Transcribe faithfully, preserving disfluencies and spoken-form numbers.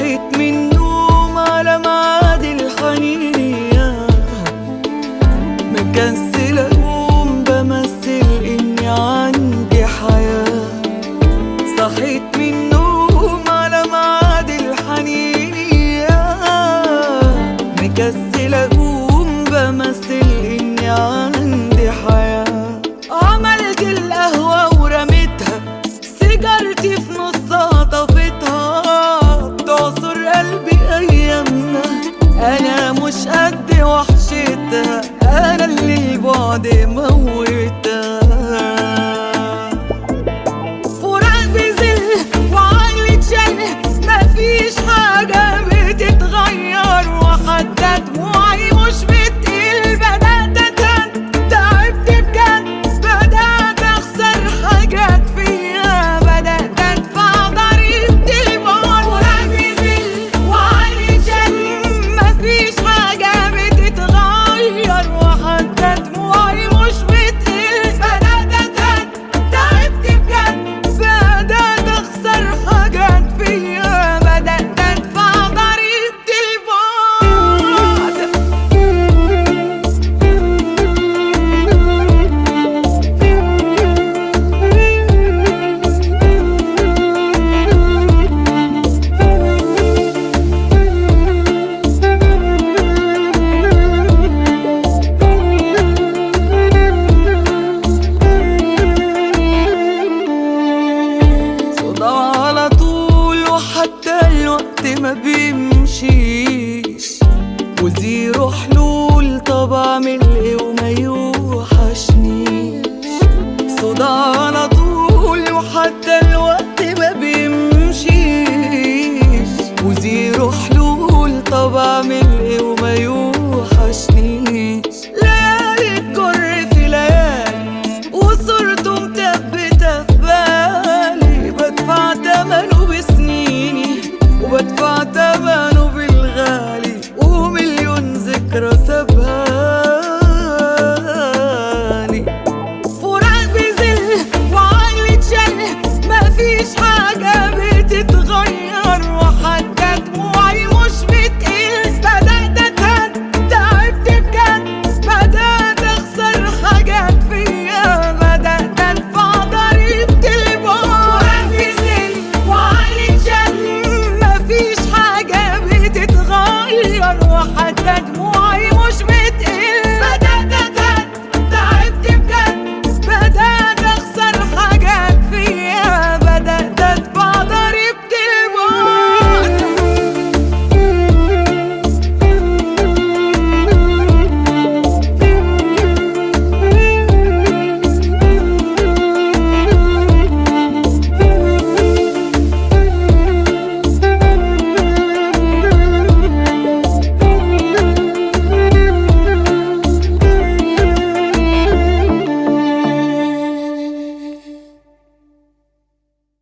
صحيت من النوم على ميعاد الحنين، مكسل اقوم بمثل اني عندي حياة. صحيت من النوم على ميعاد الحنين، مكسل اقوم بمثل اني عندي حياة. عملت القهوة ورميتها، سيجارتي في نصها طفتها، تعصر قلبي ايامنا. انا مش قد وحشتها، انا اللي البعد موت.